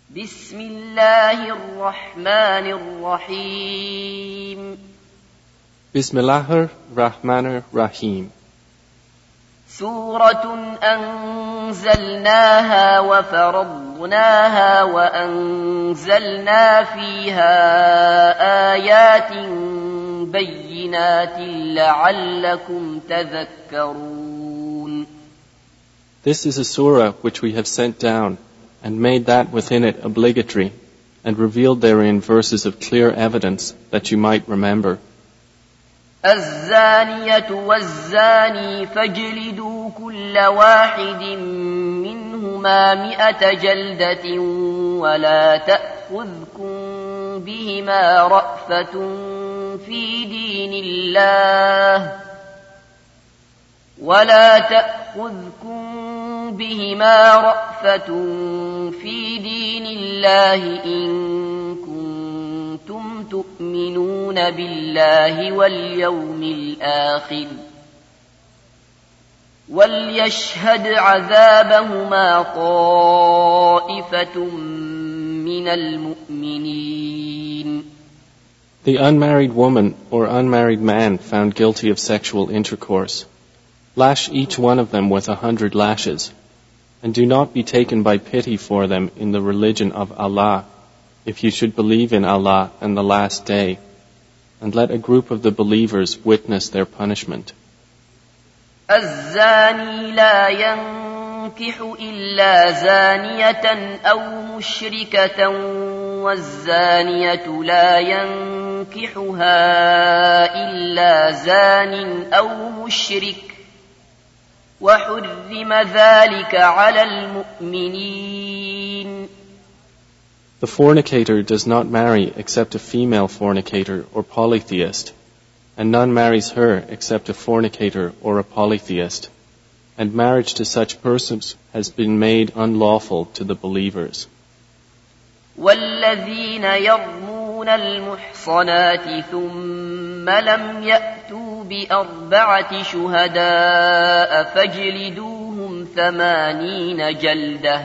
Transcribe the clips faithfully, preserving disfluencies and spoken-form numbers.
بسم الله الرحمن الرحيم بسم الله الرحمن الرحيم سورة أنزلناها وفرضناها وأنزلنا فيها آيات بينات لعلكم تذكرون. This is a surah which we have sent down and made that within it obligatory and revealed therein verses of clear evidence that you might remember. الزانية والزاني فاجلدوا كل واحد منهما مئة جلدة ولا تأخذكم بهما رأفة في دين الله ولا تأخذكم بهما رأفة في دين الله إن كنتم تؤمنون بالله واليوم الآخر وليشهد عذابهما طائفة من المؤمنين. The unmarried woman or unmarried man found guilty of sexual intercourse, lash each one of them with a hundred lashes, and do not be taken by pity for them in the religion of Allah, if you should believe in Allah and the last day, and let a group of the believers witness their punishment. الزاني لا ينكح إلا زانية أو مشركة والزانية لا ينكحها إلا زان أو مشرك وحرم ذلك على المؤمنين. The fornicator does not marry except a female fornicator or polytheist, and none marries her except a fornicator or a polytheist, and marriage to such persons has been made unlawful to the believers. والذين يرمون المحصنات ثم لم يأتوا بأربعة شهداء فاجلدوهم ثمانين جلدة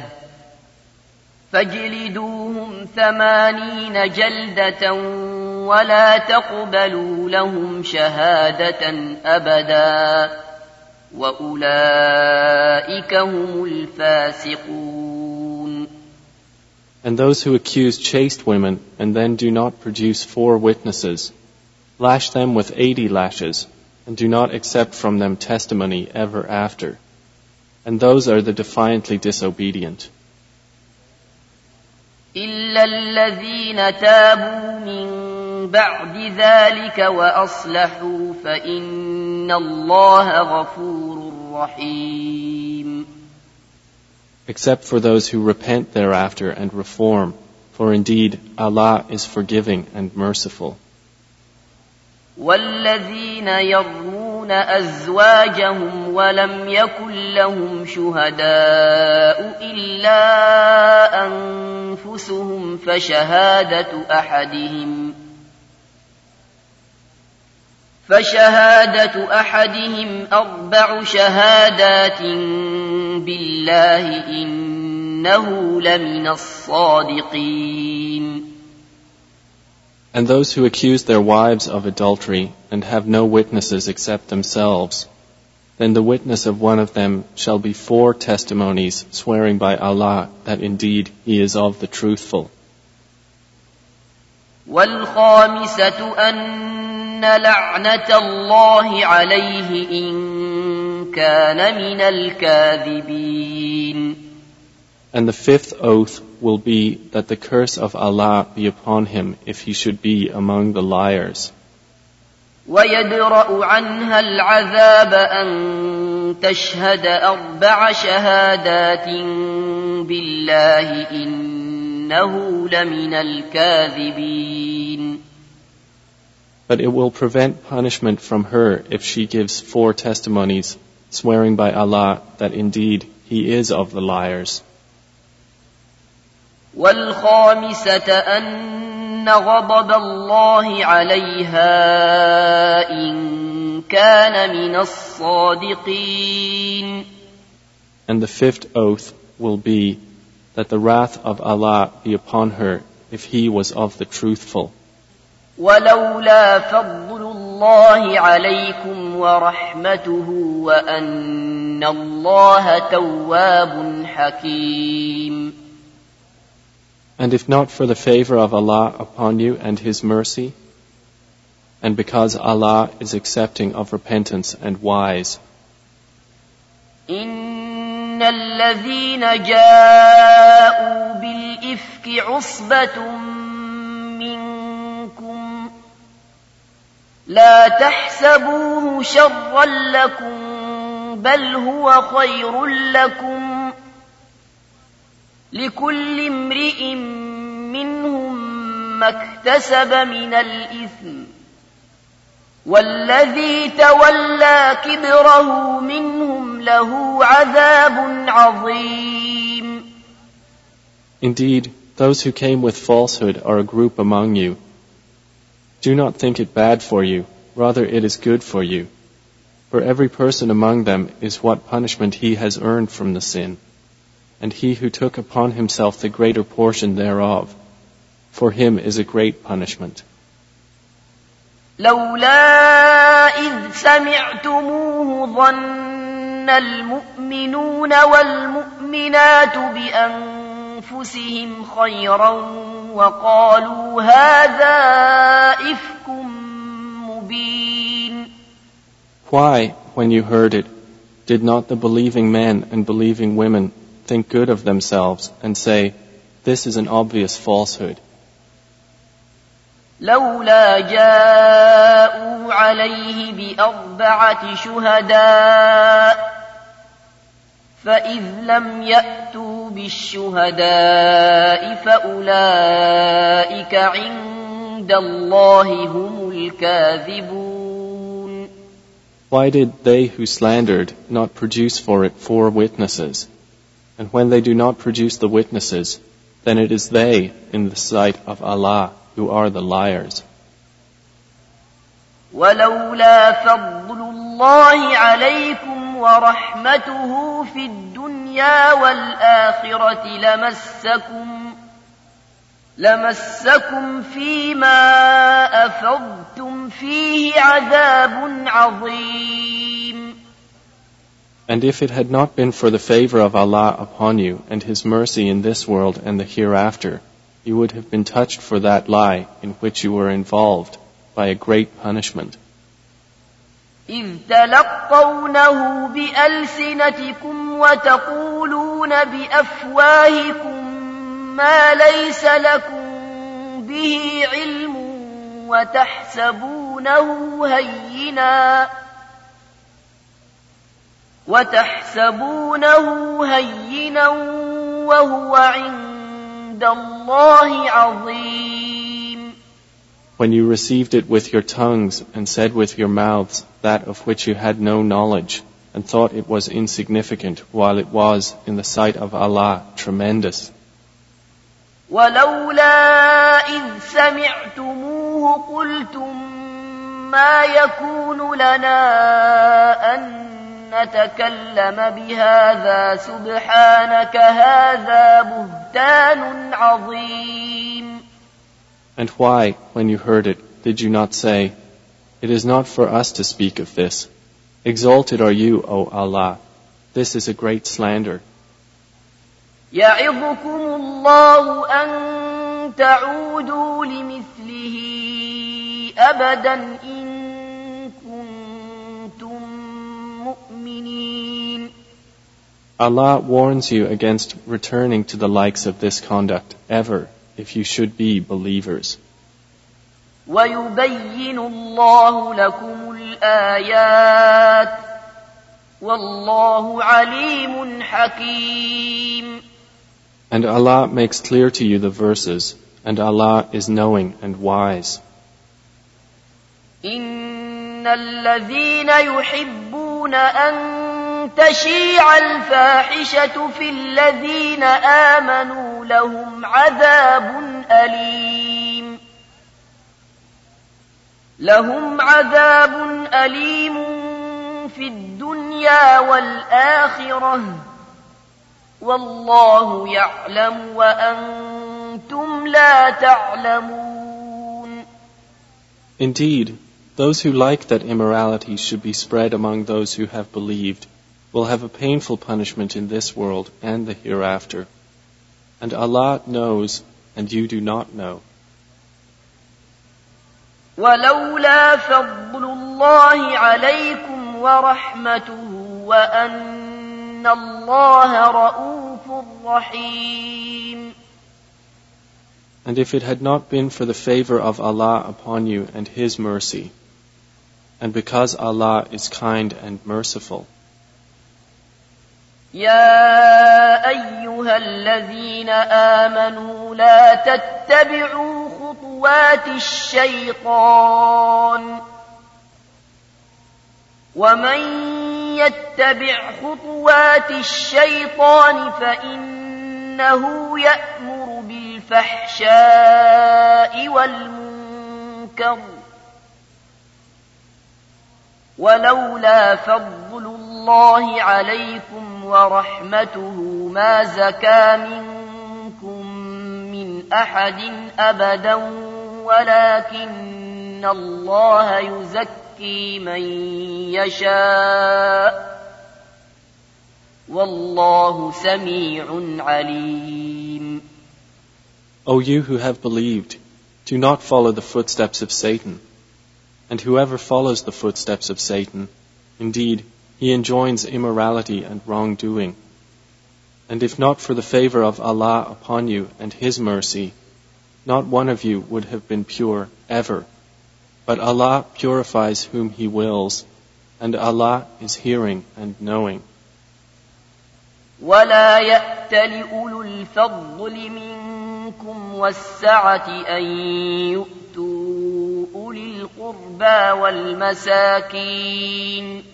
فاجلدوهم ثمانين جلدة ولا تقبلوا لهم شهادة أبدا وأولئك هم الفاسقون. And those who accuse chaste women and then do not produce four witnesses, lash them with eighty lashes, and do not accept from them testimony ever after. And those are the defiantly disobedient. إلا الذين تابوا من بعد ذلك وأصلحوا فإن الله غفور رحيم. Except for those who repent thereafter and reform, for indeed Allah is forgiving and merciful. والذين يرمون أزواجهم ولم يكن لهم شهداء إلا أنفسهم فشهادة أحدهم فشهادة أحدهم أربع شهادات بالله إنه لمن الصادقين. And those who accuse their wives of adultery and have no witnesses except themselves, then the witness of one of them shall be four testimonies swearing by Allah that indeed he is of the truthful. والخامسة أن لعنة الله عليه إن كان من الكاذبين. And the fifth oath will be that the curse of Allah be upon him if he should be among the liars. ويدرأ عنها العذاب أن تشهد أربع شهادات بالله إنه لمن الكاذبين. But it will prevent punishment from her if she gives four testimonies, swearing by Allah that indeed he is of the liars. والخامسة أن غضب الله عليها إن كان من الصادقين. And the fifth oath will be that the wrath of Allah be upon her if he was of the truthful. ولولا فضل الله عليكم ورحمته وأن الله تواب حكيم. And if not for the favor of Allah upon you and His mercy, and because Allah is accepting of repentance and wise. إن الذين جاءوا بالإفك عصبة منكم لا تحسبوه شرا لكم بل هو خير لكم لكل امرئ منهم ما اكتسب من الإثم والذي تولى كبره منهم له عذاب عظيم. Indeed, those who came with falsehood are a group among you. Do not think it bad for you, rather it is good for you. For every person among them is what punishment he has earned from the sin, and he who took upon himself the greater portion thereof, for him is a great punishment. لولا إذ سمعتموه ظن المؤمنون والمؤمنات بأنفسهم خيرا وقالوا هذا إفك مبين. Why, when you heard it, did not the believing men and believing women think good of themselves and say, this is an obvious falsehood? لولا جاءوا عليه بأربعة شهداء فإذ لم يأتوا بالشهداء فأولئك عند الله هم الكاذبون. Why did they who slandered not produce for it four witnesses? And when they do not produce the witnesses, then it is they in the sight of Allah who are the liars. ولولا فضل الله عليكم ورحمته في الدنيا والآخرة لمسكم لمسكم فيما أفضتم فيه عذاب عظيم. And if it had not been for the favor of Allah upon you and His mercy in this world and the hereafter, you would have been touched for that lie in which you were involved by a great punishment. إذ تلقونه بألسنتكم وتقولون بأفواهكم ما ليس لكم به علم وتحسبونه هينا وتحسبونه هينا وهو عند الله عظيم. When you received it with your tongues and said with your mouths that of which you had no knowledge and thought it was insignificant while it was in the sight of Allah tremendous. ولولا إذ سمعتموه قلتم ما يكون لنا أن نتكلم بهذا سبحانك هذا بهتان عظيم. And why, when you heard it, did you not say, it is not for us to speak of this. Exalted are you, O Allah. This is a great slander. يعظكم الله أن تعودوا لمثله أبدا إن كنتم مؤمنين. Allah warns you against returning to the likes of this conduct ever, if you should be believers. ويبين الله لكم الآيات والله عليم حكيم. And Allah makes clear to you the verses, and Allah is knowing and wise. إن الذين يحبون أن تشيع الفاحشة في الذين آمنوا لهم عذاب أليم لهم عذاب أليم في الدنيا والآخرة والله يعلم وأنتم لا تعلمون. Indeed, those who like that immorality should be spread among those who have believed will have a painful punishment in this world and the hereafter. And Allah knows, and you do not know. ولولا فضل الله عليكم ورحمته وأن الله رؤوف رحيم. And if it had not been for the favor of Allah upon you and His mercy, and because Allah is kind and merciful. يا أيها الذين آمنوا لا تتبعوا خطوات الشيطان ومن يتبع خطوات الشيطان فإنه يأمر بالفحشاء والمنكر ولولا فضل الله عليكم ورحمته ما زكى منكم من أحد أبدا ولكن الله يزكي من يشاء والله سميع عليم. O you who have believed, do not follow the footsteps of Satan. And whoever follows the footsteps of Satan, indeed, he enjoins immorality and wrongdoing. And if not for the favor of Allah upon you and His mercy, not one of you would have been pure ever. But Allah purifies whom He wills, and Allah is hearing and knowing. ولا يأت لأولو الفضل منكم والسعة أن يؤتوا أولي القربى والمساكين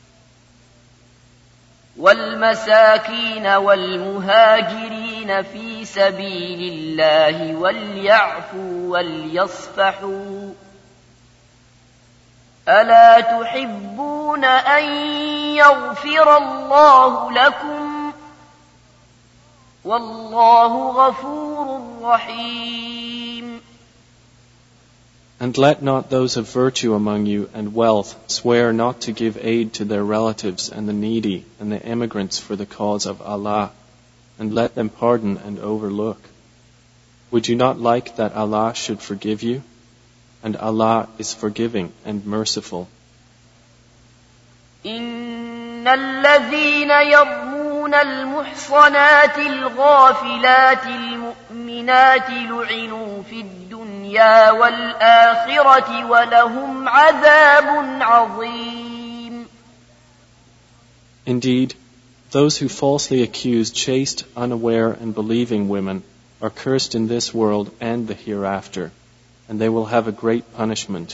والمساكين والمهاجرين في سبيل الله وليعفوا وليصفحوا ألا تحبون أن يغفر الله لكم والله غفور رحيم. And let not those of virtue among you and wealth swear not to give aid to their relatives and the needy and the emigrants for the cause of Allah, and let them pardon and overlook. Would you not like that Allah should forgive you? And Allah is forgiving and merciful. إن الذين يرمون المحصنات الغافلات المؤمنات لعنوا في الدنيا والآخرة ولهم عذاب عظيم. Indeed, those who falsely accuse chaste, unaware and believing women are cursed in this world and the hereafter, and they will have a great punishment.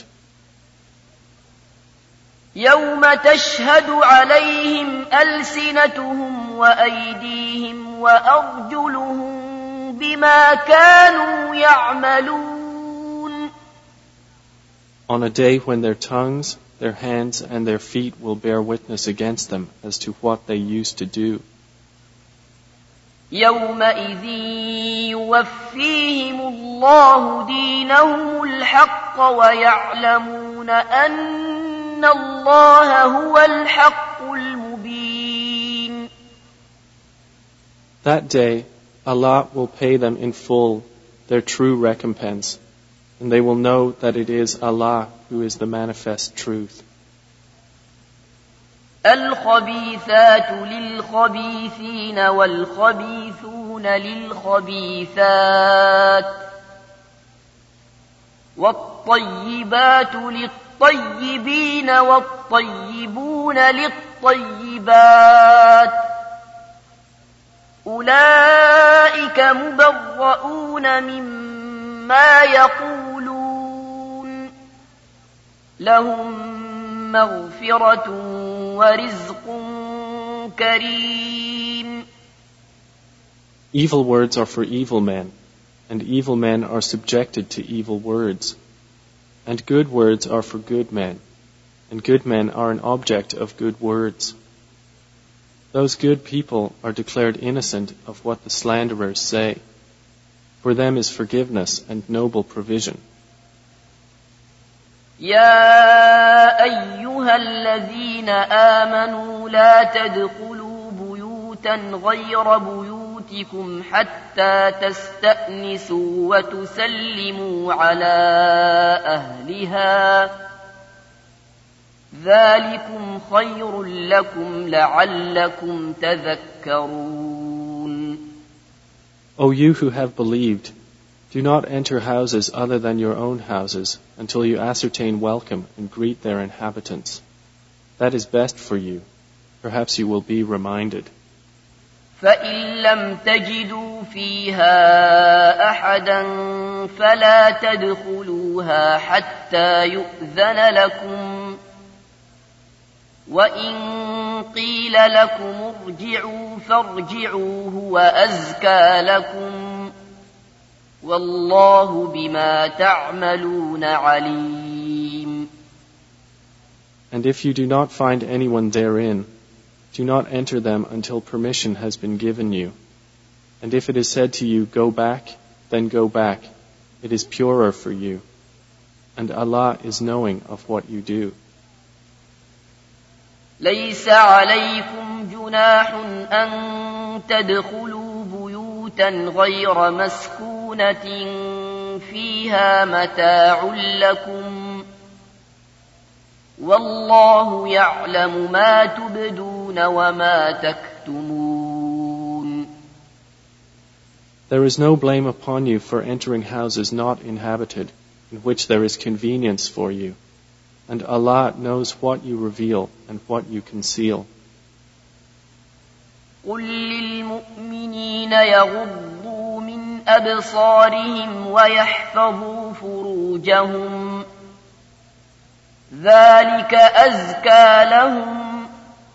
يوم تشهد عليهم ألسنتهم وأيديهم وأرجلهم بما كانوا يعملون. On a day when their tongues, their hands and their feet will bear witness against them as to what they used to do. يومئذ يوفيهم الله دينهم الحق ويعلمون أن الله هو الحق المبين. That day, Allah will pay them in full their true recompense, and they will know that it is Allah who is the manifest truth. الخبيثات للخبيثين والخبيثون للخبيثات والطيبات للطيبين والطيبون للطيبات أولئك مبرؤون مما يقولون لهم مغفرة ورزق كريم. Evil words are for evil men, and evil men are subjected to evil words. And good words are for good men, and good men are an object of good words. Those good people are declared innocent of what the slanderers say. For them is forgiveness and noble provision. يا أيها الذين آمنوا لا تدخلوا بيوتا غير بيوتكم حتى تستأنسوا وتسلموا على أهلها ذلكم خير لكم لعلكم تذكرون. O you who have believed, do not enter houses other than your own houses until you ascertain welcome and greet their inhabitants. That is best for you. Perhaps you will be reminded. فإن لم تجدوا فيها أحدا فلا تدخلوها حتى يؤذن لكم وإن قيل لكم ارجعوا فارجعوا هو أزكى لكم والله بما تعملون عليم. And if you do not find anyone therein, do not enter them until permission has been given you. And if it is said to you, go back, then go back. It is purer for you. And Allah is knowing of what you do. ليس عليكم جناح أن تدخلوا بيوتا غير مسكونة فيها متاع لكم والله يعلم ما تبدون وما تكتمون. There is no blame upon you for entering houses not inhabited, in which there is convenience for you. And Allah knows what you reveal and what you conceal. قل للمؤمنين يغضوا من أبصارهم ويحفظوا فروجهم ذلك أزكى لهم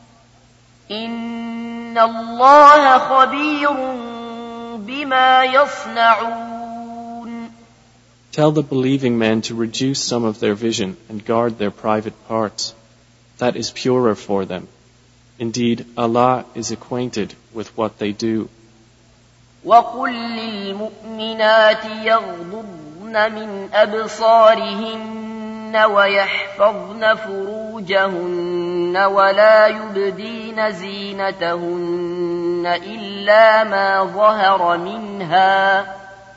إن الله خبير بما يصنعون. Tell the believing men to reduce some of their vision and guard their private parts. That is purer for them. Indeed, Allah is acquainted with what they do. وَقُلْ لِلْمُؤْمِنَاتِ يَغْضُضْنَ مِنْ أَبْصَارِهِنَّ وَيَحْفَظْنَ فُرُوجَهُنَّ وَلَا يُبْدِينَ زِينَتَهُنَّ إِلَّا مَا ظَهَرَ مِنْهَا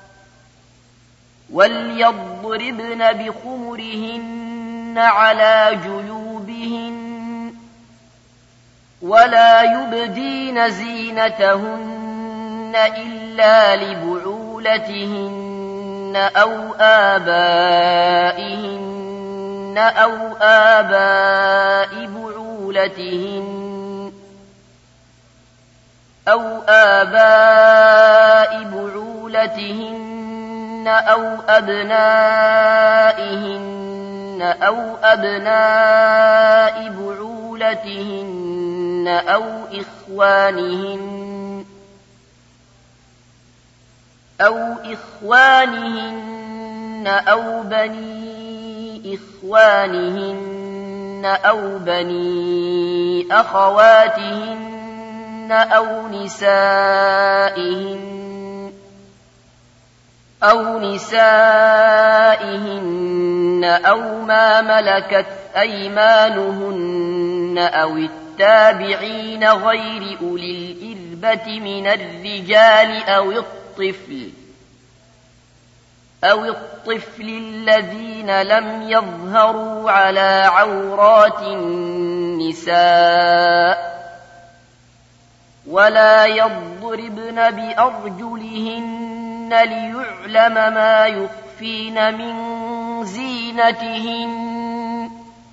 وَلْيَضْرِبْنَ بِخُمُرِهِنَّ عَلَى جُيُوبِهِنَّ وَلَا يُبْدِينَ زِينَتَهُنَّ إِلَّا لِبُعُولَتِهِنَّ أَوْ آبَائِهِنَّ أَوْ آبَاءِ بُعُولَتِهِنَّ أَوْ آبَاءِ بُعُولَتِهِنَّ أو أبنائهن أو أبناء بعولتهن أو إخوانهن أو إخوانهن أو بني إخوانهن أو بني أخواتهن أو نسائهن أو نسائهن أو ما ملكت أيمانهن أو التابعين غير أولي الإربة من الرجال أو الطفل أو الطفل الذين لم يظهروا على عورات النساء ولا يضربن بأرجلهن ليعلم ما يخفين من زينتهن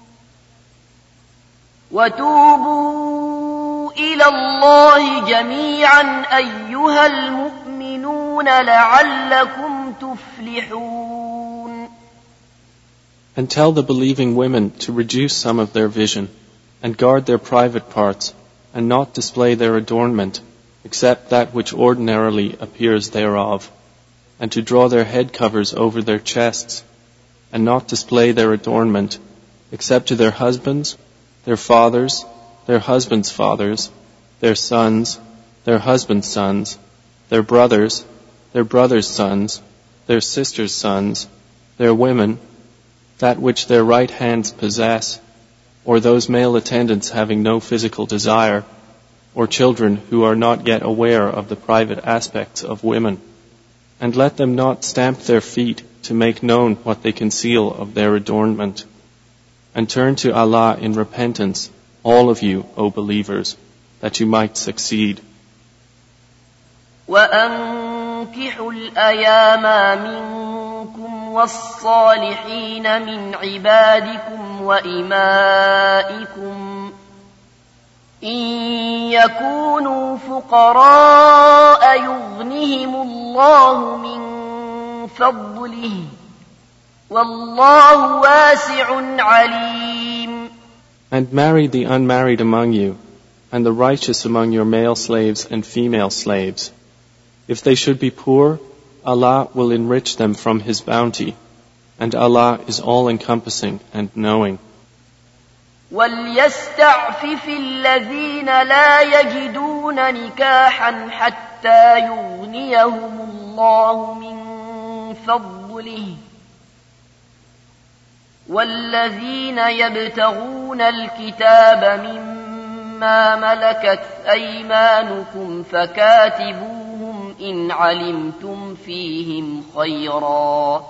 وتوبوا إلى الله جميعا أيها المؤمنون لعلكم تفلحون. And tell the believing women to reduce some of their vision and guard their private parts and not display their adornment except that which ordinarily appears thereof, and to draw their head covers over their chests, and not display their adornment, except to their husbands, their fathers, their husbands' fathers, their sons, their husbands' sons, their brothers, their brothers' sons, their sisters' sons, their women, that which their right hands possess, or those male attendants having no physical desire, or children who are not yet aware of the private aspects of women. And let them not stamp their feet to make known what they conceal of their adornment. And turn to Allah in repentance, all of you, O believers, that you might succeed. وأنكحوا الأيام منكم والصالحين من عبادكم وإمائكم إن يكونوا فقراء يغنهم الله من فضله والله واسع عليم. And marry the unmarried among you, and the righteous among your male slaves and female slaves. If they should be poor, Allah will enrich them from His bounty, and Allah is all-encompassing and knowing. وَلْيَسْتَعْفِفِ الَّذِينَ لَا يَجِدُونَ نِكَاحًا حَتَّى يُغْنِيَهُمُ اللَّهُ مِنْ فَضْلِهِ وَالَّذِينَ يَبْتَغُونَ الْكِتَابَ مِمَّا مَلَكَتْ أَيْمَانُكُمْ فَكَاتِبُوهُمْ إِنْ عَلِمْتُمْ فِيهِمْ خَيْرًا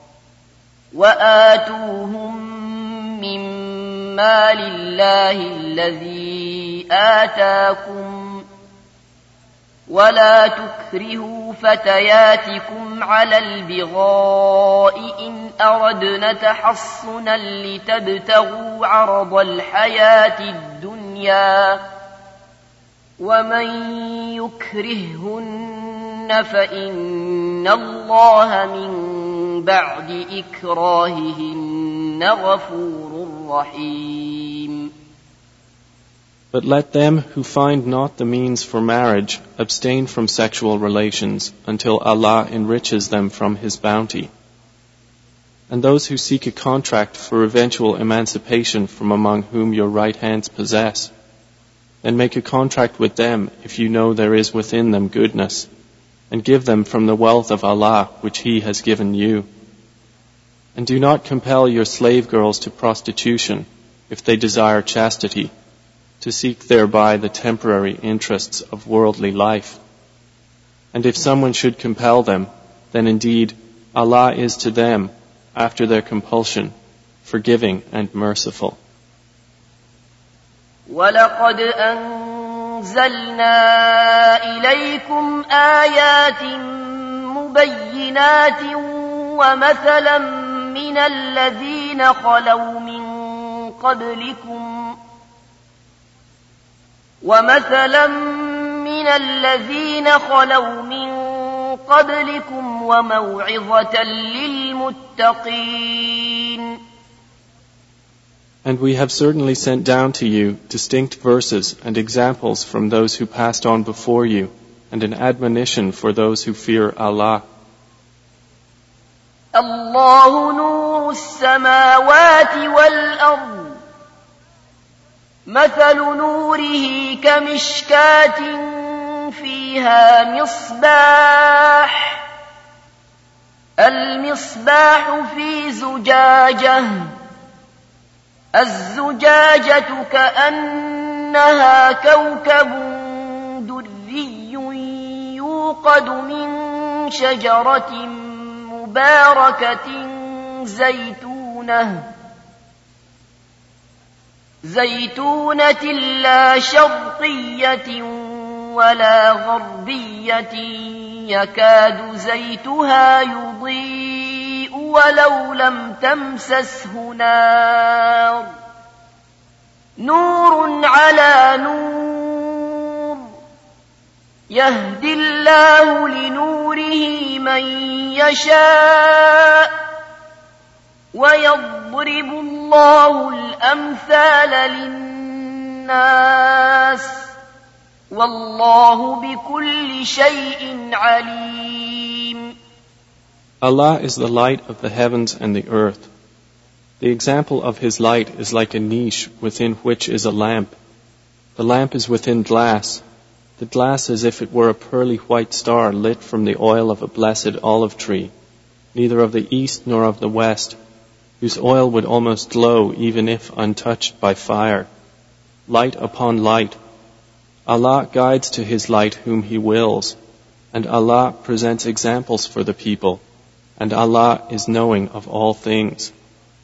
وَآتُوهُمْ مِمَّا لِلَّهِ الَّذِي آتَاكُمْ وَلَا تُكْرِهُوا فَتَيَاتِكُمْ عَلَى الْبِغَاءِ إِنْ أَرَدْنَ تَحَصُّنًا لِتَبْتَغُوا عَرَضَ الْحَيَاةِ الدُّنْيَا وَمَنْ يُكْرِههُّنَّ فَإِنَّ اللَّهَ مِنْ بَعْدِ إِكْرَاهِهِنَّ غَفُورٌ رَحِيمٌ. But let them who find not the means for marriage abstain from sexual relations until Allah enriches them from His bounty. And those who seek a contract for eventual emancipation from among whom your right hands possess, then make a contract with them if you know there is within them goodness, and give them from the wealth of Allah which He has given you. And do not compel your slave girls to prostitution if they desire chastity, to seek thereby the temporary interests of worldly life. And if someone should compel them, then indeed Allah is to them, after their compulsion, forgiving and merciful. وَلَقَدْ أَنزَلْنَا إِلَيْكُمْ آيَاتٍ مُبَيِّنَاتٍ وَمَثَلًا مِنَ الَّذِينَ خَلَوْا مِن قَبْلِكُمْ وَمَثَلًا مِنَ الَّذِينَ خَلَوْا مِن قَبْلِكُمْ وَمَوْعِظَةً لِلْمُتَّقِينَ. And we have certainly sent down to you distinct verses and examples from those who passed on before you, and an admonition for those who fear Allah. الله نور السماوات والأرض مثل نوره كمشكاة فيها مصباح المصباح في زجاجة الزجاجة كأنها كوكب دري يوقد من شجرة مباركة زيتونة زيتونة لا شرقية ولا غربية يكاد زيتها يضيء ولو لم تمسسه نار نور على نور يهدي الله لنوره من يشاء ويضرب الله الأمثال للناس والله بكل شيء عليم. Allah is the light of the heavens and the earth. The example of His light is like a niche within which is a lamp. The lamp is within glass, the glass as if it were a pearly white star lit from the oil of a blessed olive tree, neither of the east nor of the west, whose oil would almost glow even if untouched by fire. Light upon light. Allah guides to His light whom He wills, and Allah presents examples for the people, and Allah is knowing of all things.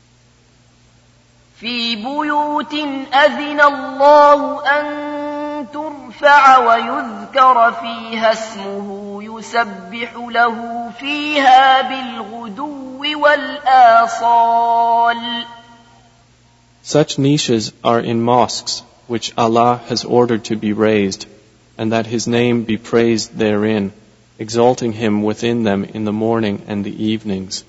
في بيوت أذن الله أن ترفع ويذكر فيها اسمه يسبح له فيها بالغدو والآصال. Such niches are in mosques which Allah has ordered to be raised, and that His name be praised therein, exalting Him within them in the morning and the evenings.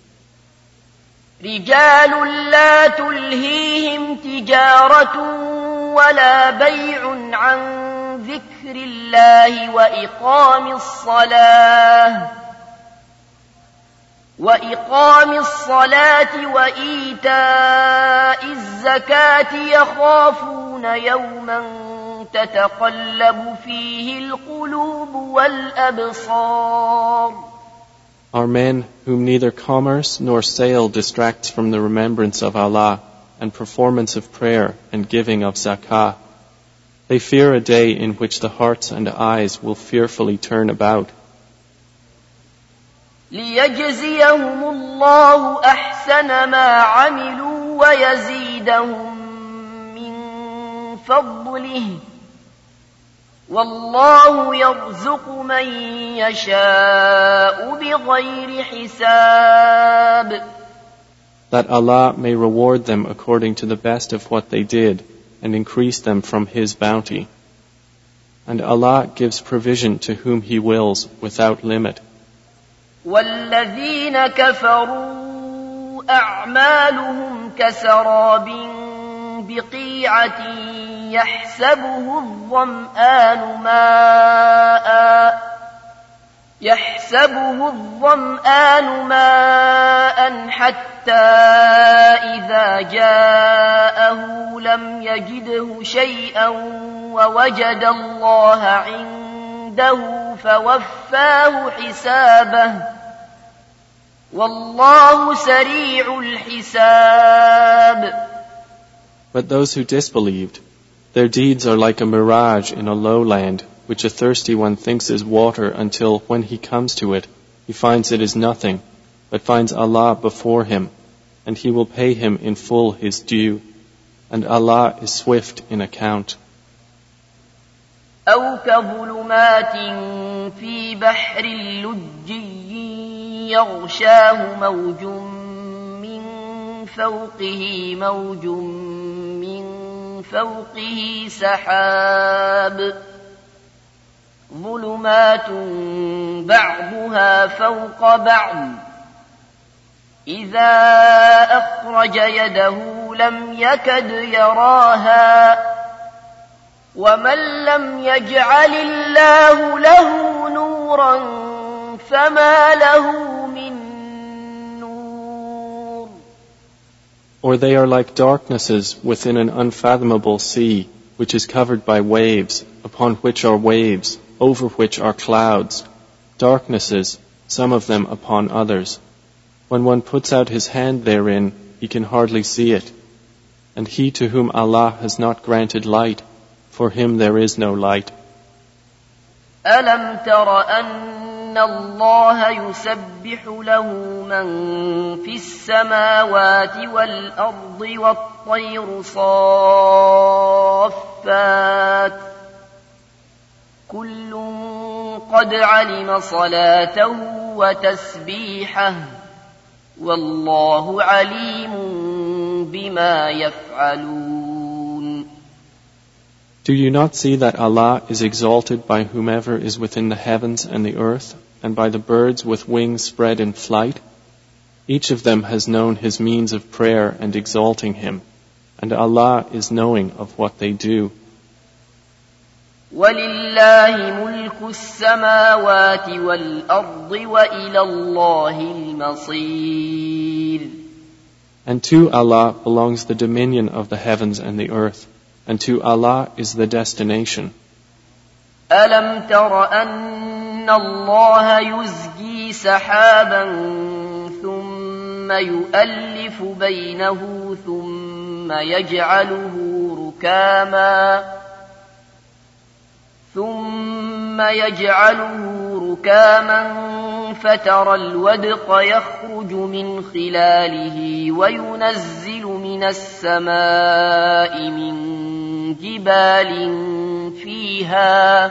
رجال لا تلهيهم تجارة ولا بيع عن ذكر الله وإقام الصلاة وإقام الصلاة وإيتاء الزكاة يخافون يوما تتقلب فيه القلوب والأبصار. Are men whom neither commerce nor sale distracts from the remembrance of Allah and performance of prayer and giving of zakah. They fear a day in which the hearts and eyes will fearfully turn about. ليجزيهم الله أحسن ما عملوا ويزيدهم من فضله والله يرزق من يشاء بغير حساب. That Allah may reward them according to the best of what they did and increase them from His bounty. And Allah gives provision to whom He wills without limit. والذين كفروا أعمالهم كسراب بقيعة يحسبه الظمآن ماء يحسبه الظمآن ماء حتى إذا جاءه لم يجده شيئا ووجد الله عنده فوفاه حسابه والله سريع الحساب. But those who disbelieved, their deeds are like a mirage in a lowland, which a thirsty one thinks is water until, when he comes to it, he finds it is nothing, but finds Allah before him, and He will pay him in full his due, and Allah is swift in account. أو كظلمات في بحر لجي يغشاه موج من فوقه موج من فوقه سحاب ظلمات بعضها فوق بعض إذا أخرج يده لم يكد يراها ومن لم يجعل الله له نورا فما له من نور. Or they are like darknesses within an unfathomable sea, which is covered by waves, upon which are waves, over which are clouds, darknesses, some of them upon others. When one puts out his hand therein, he can hardly see it. And he to whom Allah has not granted light, for him there is no light. ألم تر أن الله يسبح له من في السماوات والأرض والطير صافات كل قد علم صلاته وتسبيحه والله عليم بما يفعلون. Do you not see that Allah is exalted by whomever is within the heavens and the earth, and by the birds with wings spread in flight? Each of them has known his means of prayer and exalting Him, and Allah is knowing of what they do. وَلِلَّهِ مُلْكُ السَّمَاوَاتِ وَالْأَرْضِ وَإِلَى اللَّهِ الْمَصِيرُ. And to Allah belongs the dominion of the heavens and the earth, and to Allah is the destination. ألم تر أن الله يزجي سحابا ثم يؤلف بينه ثم يجعله ركاما ثم يجعله ركاما فترى الودق يخرج من خلاله وينزل من السماء من جبال فيها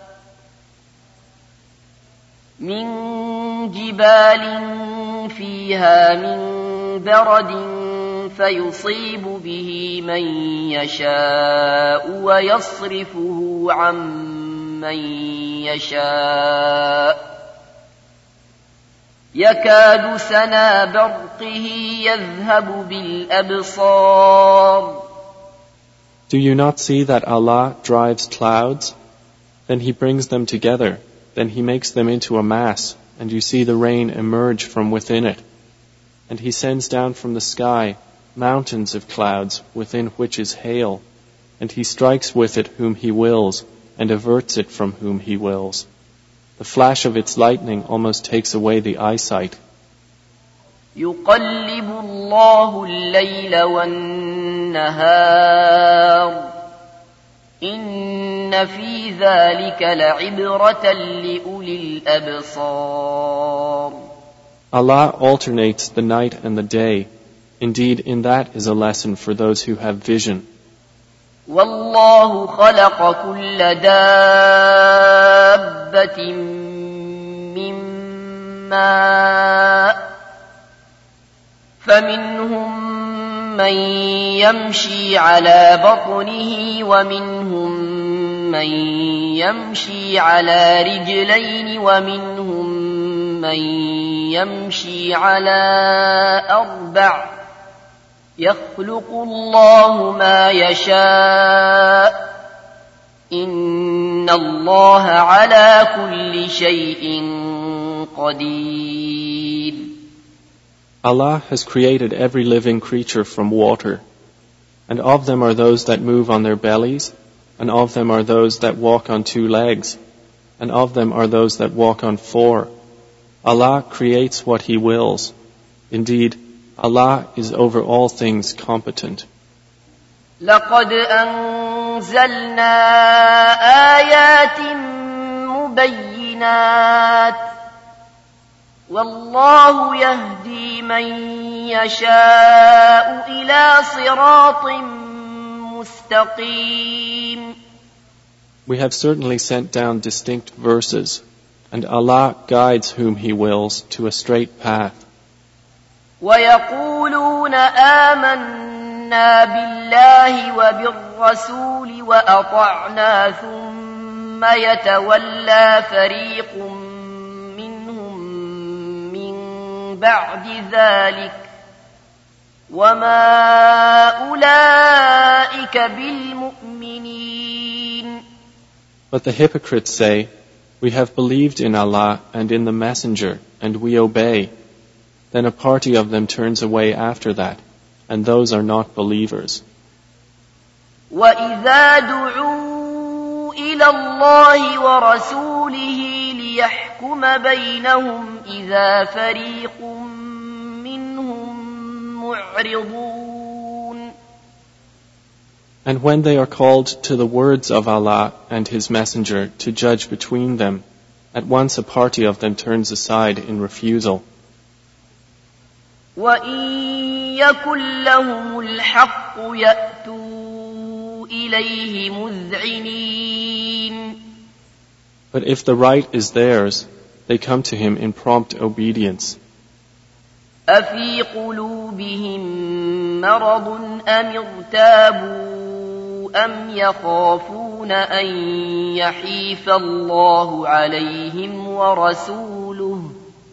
من جبال فيها من برد فيصيب به من يشاء ويصرفه عن من يشاء يكاد سنا برقه يذهب بالأبصار. Do you not see that Allah drives clouds? Then He brings them together, then He makes them into a mass, and you see the rain emerge from within it. And He sends down from the sky mountains of clouds within which is hail, and He strikes with it whom He wills, and averts it from whom He wills. The flash of its lightning almost takes away the eyesight. يقلب الله الليل والنهار إن في ذلك لعبرة لأولي الأبصار. Allah alternates the night and the day. Indeed, in that is a lesson for those who have vision. والله خلق كل دابة من ماء فمنهم من يمشي على بطنه ومنهم من يمشي على رجلين ومنهم من يمشي على أربع يخلق الله ما يشاء إن الله على كل شيء قدير. Allah has created every living creature from water, and of them are those that move on their bellies, and of them are those that walk on two legs, and of them are those that walk on four. Allah creates what He wills. Indeed, Allah is over all things competent. لقد أنزلنا آيات مبينات والله يهدي من يشاء إلى صراط مستقيم. We have certainly sent down distinct verses, and Allah guides whom He wills to a straight path. ويقولون آمنا بالله وبالرسول وأطعنا ثم يتولى فريق منهم من بعد ذلك وما أولئك بالمؤمنين. But the hypocrites say, we have believed in Allah and in the Messenger, and we obey. Then a party of them turns away after that, and those are not believers. وَإِذَا دُعُوا إِلَى اللَّهِ وَرَسُولِهِ لِيَحْكُمَ بَيْنَهُمْ إِذَا فَرِيقٌ مِّنْهُمْ مُعْرِضُونَ. And when they are called to the words of Allah and His Messenger to judge between them, at once a party of them turns aside in refusal. وَإِن يَكُن لَّهُمُ الْحَقُّ يَأْتُوا إِلَيْهِ مُذْعِنِينَ. But if the right is theirs, they come to Him in prompt obedience. أَفِي قُلُوبِهِم مَّرَضٌ أَمِ ارْتَابُوا أَمْ يَخَافُونَ أَن يَحِيفَ اللَّهُ عَلَيْهِمْ وَرَسُولُهُ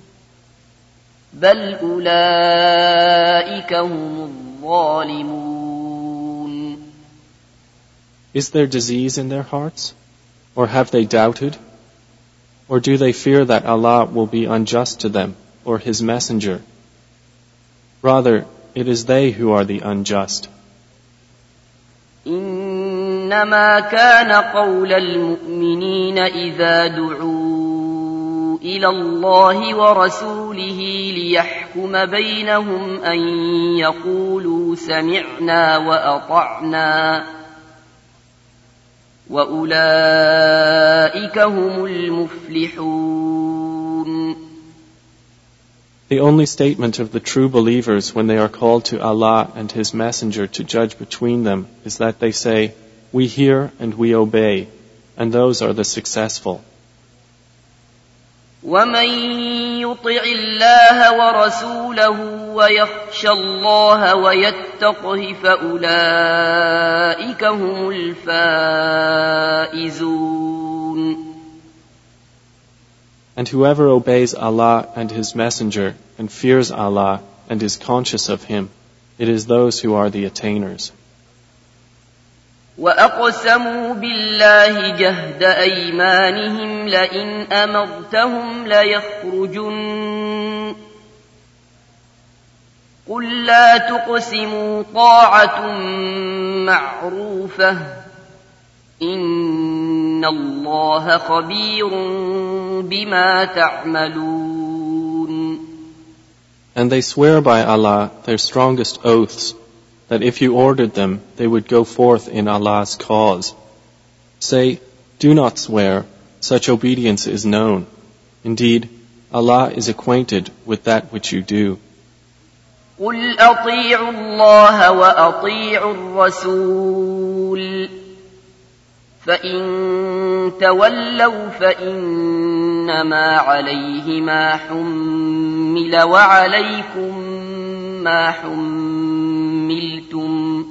بل أولئك هم الظالمون. Is there disease in their hearts? Or have they doubted? Or do they fear that Allah will be unjust to them or His Messenger? Rather, it is they who are the unjust. إن إنما كان قول المؤمنين إذا دعوا إلى الله ورسوله ليحكم بينهم أن يقولوا سمعنا وأطعنا وأولئك هم المفلحون. The only statement of the true believers when they are called to Allah and His Messenger to judge between them is that they say, "We hear and we obey," and those are the successful. وَمَن يُطِعِ اللَّهَ وَرَسُولَهُ وَيَخْشَ اللَّهَ وَيَتَّقْهِ فَأُولَئِكَ هُمُ الْفَائِزُونَ. And whoever obeys Allah and His Messenger and fears Allah and is conscious of Him, it is those who are the attainers. وَأَقْسَمُوا بِاللَّهِ جَهْدَ أَيْمَانِهِمْ لَئِنْ أَمَرْتَهُمْ لَيَخْرُجُنَّ قُل لَّا تُقْسِمُوا طَاعَةٌ مَّعْرُوفَةٌ إِنَّ اللَّهَ خَبِيرٌ بِمَا تَعْمَلُونَ. And they swear by Allah their strongest oaths, that if you ordered them, they would go forth in Allah's cause. Say, do not swear, such obedience is known. Indeed, Allah is acquainted with that which you do. قُلْ أَطِيعُوا اللَّهَ وَأَطِيعُوا الرَّسُولَ فَإِن تَوَلَّوْا فَإِنَّمَا عَلَيْهِ مَا حُمِّلَ وَعَلَيْكُمْ مَا حُمِّلْتُمْ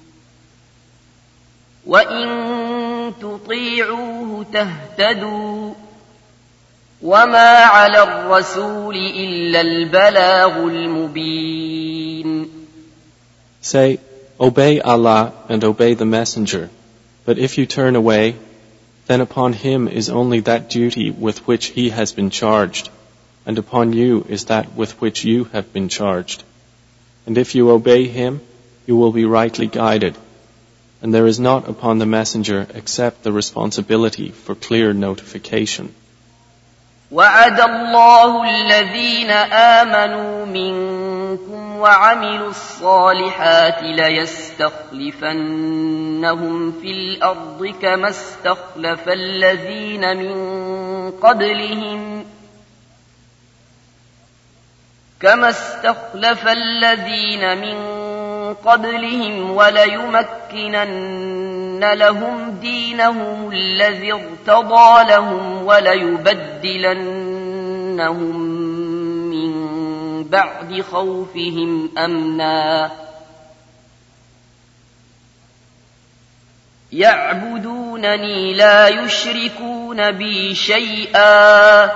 وَإِن تُطِيعُوهُ تَهْتَدُوا وَمَا عَلَى الرَّسُولِ إِلَّا الْبَلَاغُ الْمُبِينُ. Say, obey Allah and obey the Messenger. But if you turn away, then upon him is only that duty with which he has been charged, and upon you is that with which you have been charged. And if you obey him, you will be rightly guided. And there is not upon the Messenger except the responsibility for clear notification. وَعَدَ اللَّهُ الَّذِينَ آمَنُوا مِنكُمْ وَعَمِلُوا الصَّالِحَاتِ لَيَسْتَخْلِفَنَّهُمْ فِي الْأَرْضِ كَمَا اسْتَخْلَفَ الَّذِينَ مِن قَبْلِهِمْ كَمَا اسْتَخْلَفَ الَّذِينَ مِن قَبْلِهِمْ وَلَيُمَكِّنَنَّ لَهُمْ دِينَهُمُ الَّذِي ارْتَضَىٰ لَهُمْ وَلَيُبَدِّلَنَّهُم مِّن بَعْدِ خَوْفِهِمْ أَمْنًا يَعْبُدُونَنِي لَا يُشْرِكُونَ بِي شَيْئًا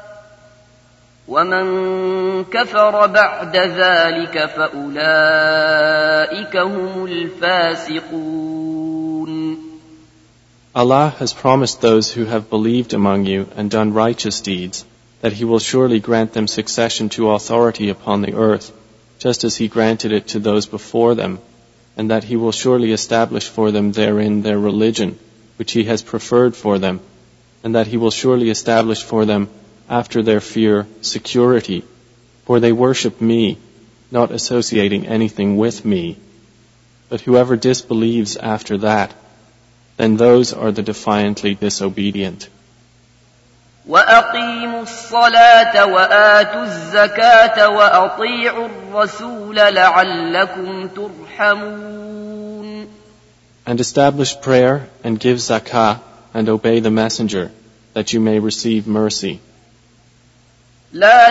وَمَن كَفَرَ بَعْدَ ذَلِكَ فَأُولَئِكَ هُمُ الْفَاسِقُونَ. Allah has promised those who have believed among you and done righteous deeds that He will surely grant them succession to authority upon the earth, just as He granted it to those before them, and that He will surely establish for them therein their religion, which He has preferred for them, and that He will surely establish for them after their fear security, for they worship me, not associating anything with me. But whoever disbelieves after that, then those are the defiantly disobedient. وَأَقِيمُوا الصَّلَاةَ وَآتُوا الزَّكَاةَ وَأَطِيعُوا الرَّسُولَ لَعَلَّكُمْ تُرْحَمُونَ. And establish prayer and give zakah and obey the Messenger, that you may receive mercy. لا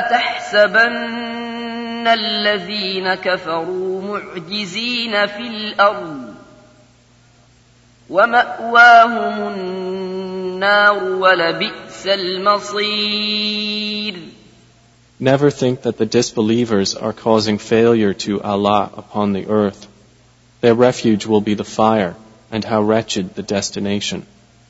تحسبن الذين كفروا معجزين في الأرض ومأواهم النار ولبئس المصير. Never think that the disbelievers are causing failure to Allah upon the earth. Their refuge will be the fire, and how wretched the destination.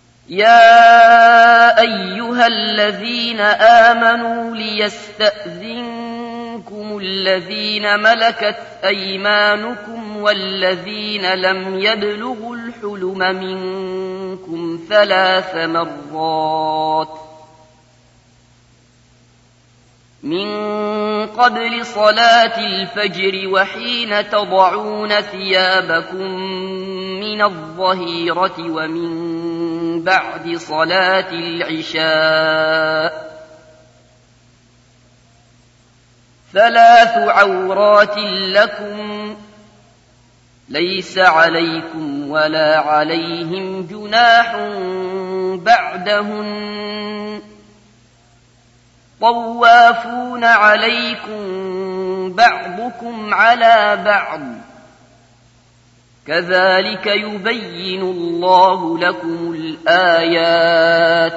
يا أيها الذين آمنوا ليستأذنكم الذين ملكت أيمانكم والذين لم يبلغوا الحلم منكم ثلاث مرات من قبل صلاة الفجر وحين تضعون ثيابكم من الظهيرة ومن بعد صلاة العشاء ثلاث عورات لكم ليس عليكم ولا عليهم جناح بعدهن طوافون عليكم بعضكم على بعض كذلك يبين الله لكم الآيات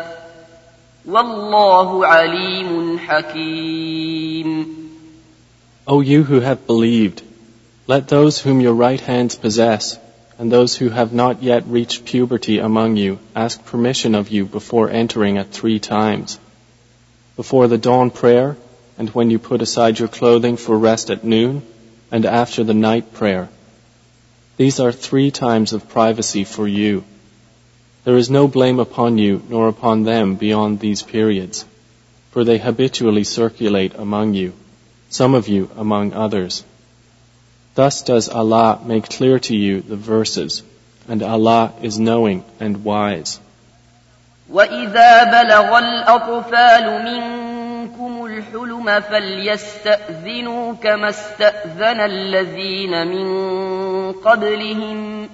والله عليم حكيم. O you who have believed, let those whom your right hands possess and those who have not yet reached puberty among you ask permission of you before entering at three times. Before the dawn prayer, and when you put aside your clothing for rest at noon, and after the night prayer. These are three times of privacy for you. There is no blame upon you nor upon them beyond these periods, for they habitually circulate among you, some of you among others. Thus does Allah make clear to you the verses, and Allah is knowing and wise. وَإِذَا بَلَغَ الْأَطْفَالُ مِنكُمُ الْحُلُمَ فَلْيَسْتَأْذِنُوا كَمَا اسْتَأْذَنَ الَّذِينَ مِن قَبْلِهِمْ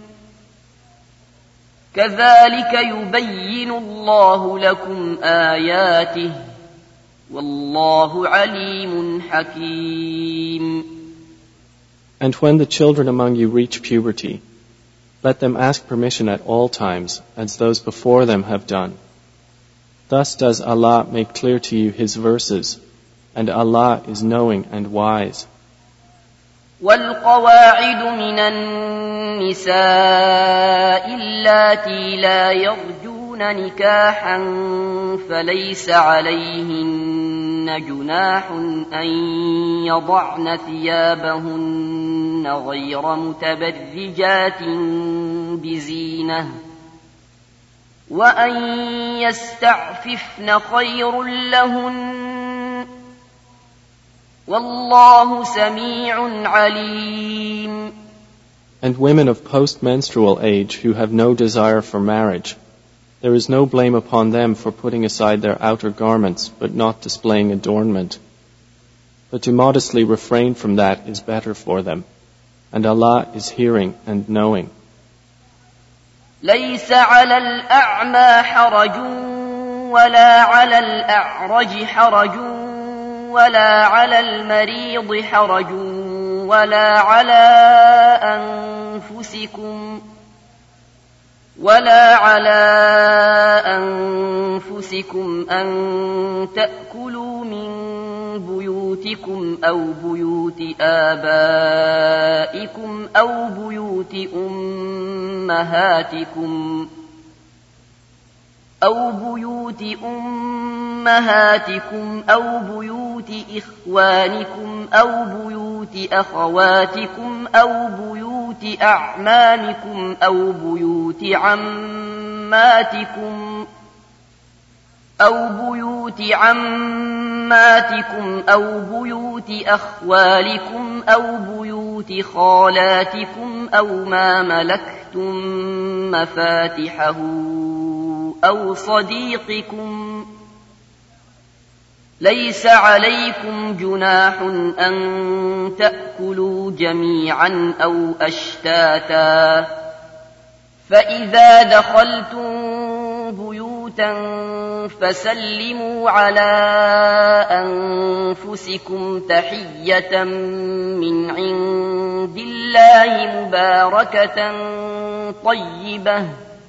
كَذَلِكَ يُبَيِّنُ اللَّهُ لَكُمْ آيَاتِهِ وَاللَّهُ عَلِيمٌ حَكِيمٌ. And when the children among you reach puberty, let them ask permission at all times, as those before them have done. Thus does Allah make clear to you His verses, and Allah is knowing and wise. وَالْقَوَاعِدُ مِنَ النِّسَاءِ اللَّاتِي لَا يَرْجُونَ نِكَاحًا فَلَيْسَ عَلَيْهِنَّ جُنَاحٌ أَن يَضَعْنَ ثِيَابَهُنَّ غَيْرَ مُتَبَرِّجَاتٍ بِزِينَةٍ وَأَن يَسْتَعْفِفْنَ خَيْرٌ لَهُنَّ وَاللَّهُ سَمِيعٌ عَلِيمٌ. And women of post-menstrual age who have no desire for marriage, there is no blame upon them for putting aside their outer garments but not displaying adornment. But to modestly refrain from that is better for them, and Allah is hearing and knowing. لَيْسَ عَلَى الْأَعْمَى حَرَجٌ وَلَا عَلَى الْأَعْرَجِ حَرَجٌ وَلَا عَلَى الْمَرِيضِ حَرَجٌ وَلَا عَلَى أَنفُسِكُمْ وَلَا عَلَى أَنفُسِكُمْ أَن تَأْكُلُوا مِن بُيُوتِكُمْ أَوْ بُيُوتِ آبَائِكُمْ أَوْ بُيُوتِ أُمَّهَاتِكُمْ أَوْ بُيُوتِ أُمَّهَاتِكُمْ أَوْ بُيُوتِ إِخْوَانِكُمْ أَوْ بُيُوتِ أَخَوَاتِكُمْ أَوْ بُيُوتِ أَعْمَامِكُمْ أَوْ بُيُوتِ عَمَّاتِكُمْ أَوْ بُيُوتِ عَمَّاتِكُمْ أَوْ بُيُوتِ أَخْوَالِكُمْ أَوْ بُيُوتِ خَالَاتِكُمْ أَوْ مَا مَلَكْتُمْ مَفَاتِحَهُ أَوْ صَدِيقِكُمْ. لَيْسَ عَلَيْكُمْ جُنَاحٌ أَن تَأْكُلُوا جَمِيعًا أَوْ أَشْتَاتًا فَإِذَا دَخَلْتُم بُيُوتًا فَسَلِّمُوا عَلَىٰ أَنفُسِكُمْ تَحِيَّةً مِّنْ عِندِ اللَّهِ مُبَارَكَةً طَيِّبَةً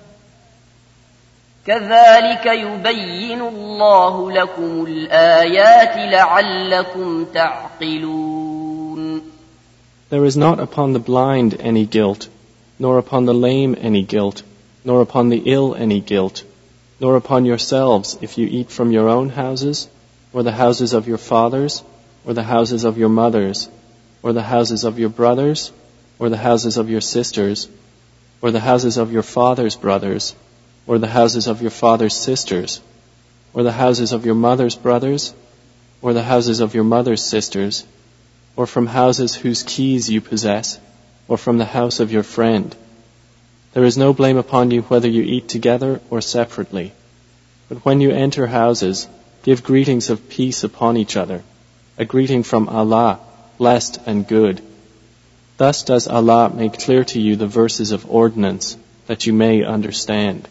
كَذَلِكَ يُبَيِّنُ اللَّهُ لَكُمُ الْآيَاتِ لَعَلَّكُمْ تَعْقِلُونَ. There is not upon the blind any guilt, nor upon the lame any guilt, nor upon the ill any guilt, nor upon yourselves if you eat from your own houses, or the houses of your fathers, or the houses of your mothers, or the houses of your brothers, or the houses of your sisters, or the houses of your father's brothers, or the houses of your father's sisters, or the houses of your mother's brothers, or the houses of your mother's sisters, or from houses whose keys you possess, or from the house of your friend. There is no blame upon you whether you eat together or separately. But when you enter houses, give greetings of peace upon each other, a greeting from Allah, blessed and good. Thus does Allah make clear to you the verses of ordinance, that you may understand.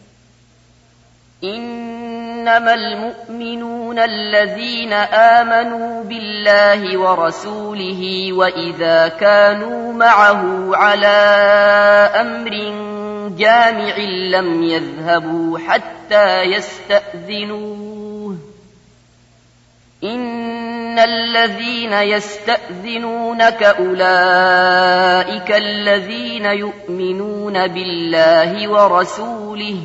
إنما المؤمنون الذين آمنوا بالله ورسوله وإذا كانوا معه على أمر جامع لم يذهبوا حتى يستأذنوه إن الذين يستأذنونك أولئك الذين يؤمنون بالله ورسوله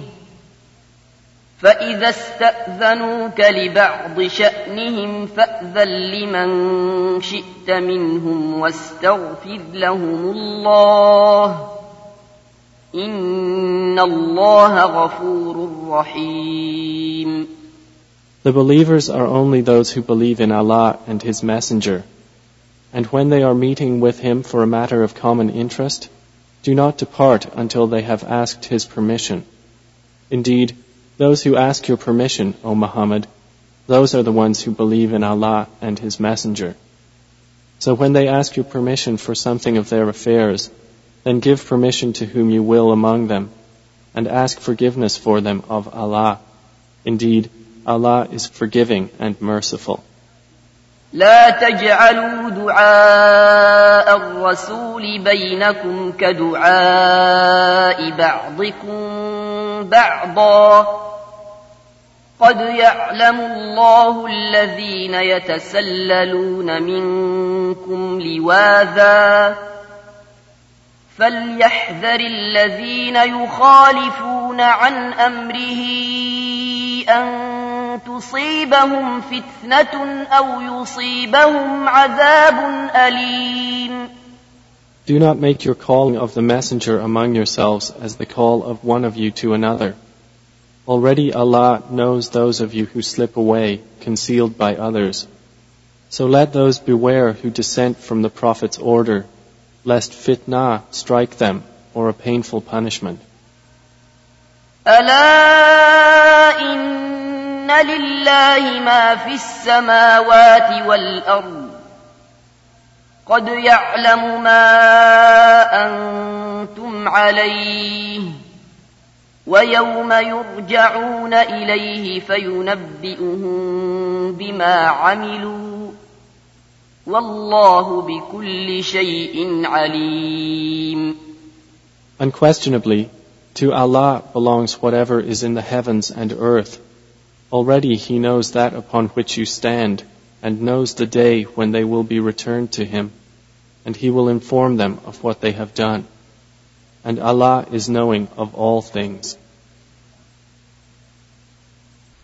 فإذا استأذنوك لبعض شأنهم فأذن لمن شئت منهم واستغفر لهم الله إن الله غفور رحيم. The believers are only those who believe in Allah and His Messenger. And when they are meeting with Him for a matter of common interest, do not depart until they have asked His permission. Indeed, those who ask your permission, O Muhammad, those are the ones who believe in Allah and His Messenger. So when they ask your permission for something of their affairs, then give permission to whom you will among them, and ask forgiveness for them of Allah. Indeed, Allah is forgiving and merciful. لا تجعلوا دعاء الرسول بينكم كدعاء بعضكم بعضا قد يعلم الله الذين يتسللون منكم لواذا فليحذر الذين يخالفون عن أمره أن تصيبهم فتنة أو يصيبهم عذاب أليم. Do not make your calling of the messenger among yourselves as the call of one of you to another. Already Allah knows those of you who slip away, concealed by others. So let those beware who dissent from the Prophet's order, lest fitna strike them or a painful punishment. ألا إن لله ما في السماوات والأرض قد يعلم ما أنتم عليه ويوم يرجعون إليه فينبئهم بما عملوا والله بكل شيء عليم. Unquestionably, to Allah belongs whatever is in the heavens and earth. Already He knows that upon which you stand, and knows the day when they will be returned to Him, and He will inform them of what they have done. And Allah is knowing of all things.